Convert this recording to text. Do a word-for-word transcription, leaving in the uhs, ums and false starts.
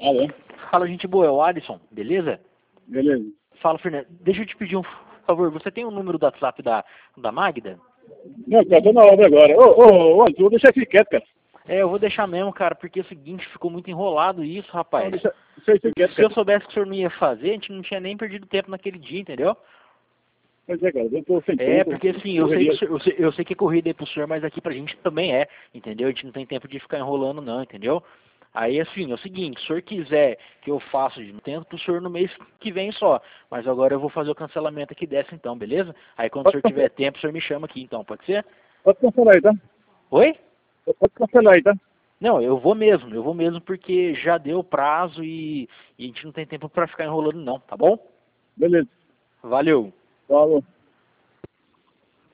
Alô? Fala, gente boa, é o Alisson, beleza? Beleza. Fala, Fernando. Deixa eu te pedir um favor, você tem o número do WhatsApp da, da Magda? Não, cara, tô na obra agora. Ô, ô, ô, Azul, deixa aqui quieto, cara. É, eu vou deixar mesmo, cara, porque é o seguinte, ficou muito enrolado isso, rapaz. Não, deixa, deixa isso quieto, Se cara. eu soubesse que o senhor não ia fazer, a gente não tinha nem perdido tempo naquele dia, entendeu? Pois é, cara, eu tô sem É, tempo. porque assim, eu sei, que, o senhor- eu, sei, eu sei que é corrida aí pro senhor, mas aqui pra gente também é, entendeu? A gente não tem tempo de ficar enrolando não, entendeu? Aí assim, é o seguinte, se o senhor quiser que eu faça de tempo pro senhor no mês que vem só, mas agora eu vou fazer o cancelamento aqui dessa então, beleza? Aí quando o Pode senhor cancelar, tiver tempo, o senhor me chama aqui então, pode ser? pode cancelar aí, tá? Oi? Pode cancelar aí, tá? Não, eu vou mesmo, eu vou mesmo porque já deu o prazo e, e a gente não tem tempo pra ficar enrolando não, tá bom? Beleza. Valeu! Falou.